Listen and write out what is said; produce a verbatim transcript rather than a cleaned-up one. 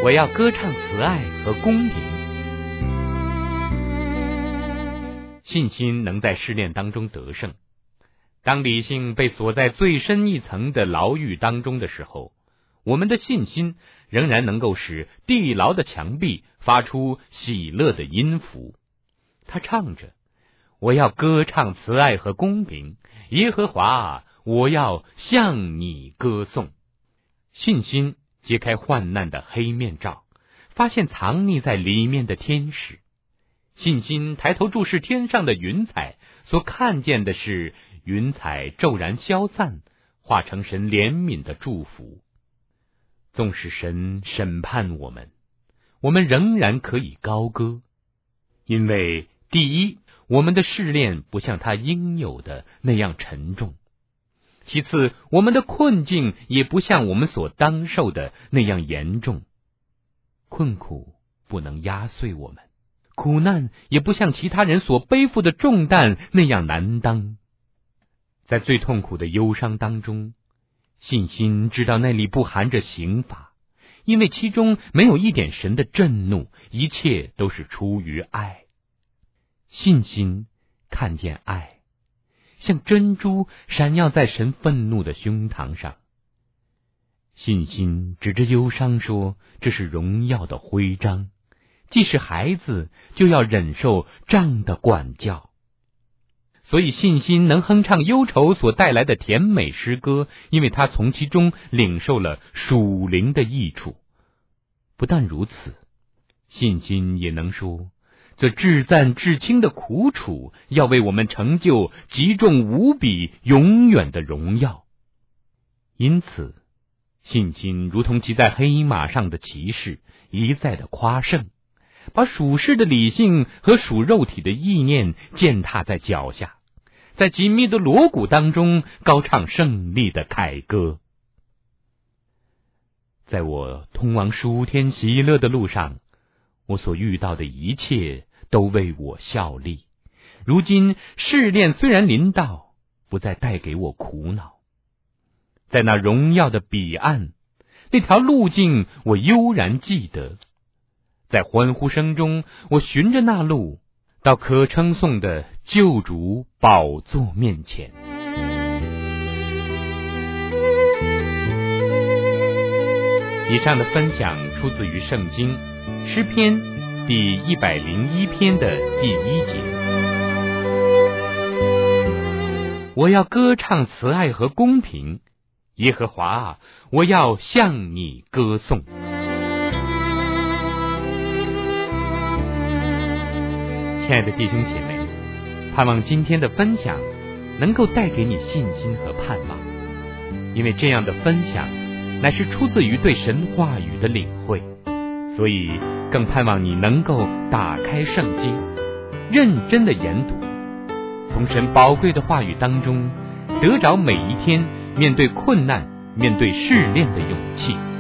我要歌唱慈爱和公平。信心能在试炼当中得胜。当理性被锁在最深一层的牢狱当中的时候，我们的信心仍然能够使地牢的墙壁发出喜乐的音符。他唱着，我要歌唱慈爱和公平，耶和华啊，我要向你歌颂。信心揭开患难的黑面罩，发现藏匿在里面的天使。信心抬头注视天上的云彩，所看见的是云彩骤然消散，化成神怜悯的祝福。纵使神审判我们，我们仍然可以高歌，因为第一，我们的试炼不像他应有的那样沉重；其次，我们的困境也不像我们所当受的那样严重。困苦不能压碎我们，苦难也不像其他人所背负的重担那样难当。在最痛苦的忧伤当中，信心知道那里不含着刑罚，因为其中没有一点神的震怒，一切都是出于爱。信心看见爱，像珍珠闪耀在神愤怒的胸膛上。信心指着忧伤说，这是荣耀的徽章，既是孩子，就要忍受杖的管教。所以信心能哼唱忧愁所带来的甜美诗歌，因为他从其中领受了属灵的益处。不但如此，信心也能说，这至赞至轻的苦楚，要为我们成就极重无比永远的荣耀。因此，信心如同骑在黑马上的骑士，一再的夸胜，把属世的理性和属肉体的意念践踏在脚下，在紧密的锣鼓当中高唱胜利的凯歌。在我通往属天喜乐的路上，我所遇到的一切都为我效力。如今试炼虽然临到，不再带给我苦恼。在那荣耀的彼岸，那条路径我悠然记得。在欢呼声中，我循着那路到可称颂的救主宝座面前。以上的分享出自于圣经诗篇第一百零一篇的第一节。我要歌唱慈爱和公平，耶和华啊，我要向你歌颂。亲爱的弟兄姐妹，盼望今天的分享能够带给你信心和盼望，因为这样的分享乃是出自于对神话语的领会，所以更盼望你能够打开圣经，认真的研读，从神宝贵的话语当中得着每一天面对困难、面对试炼的勇气。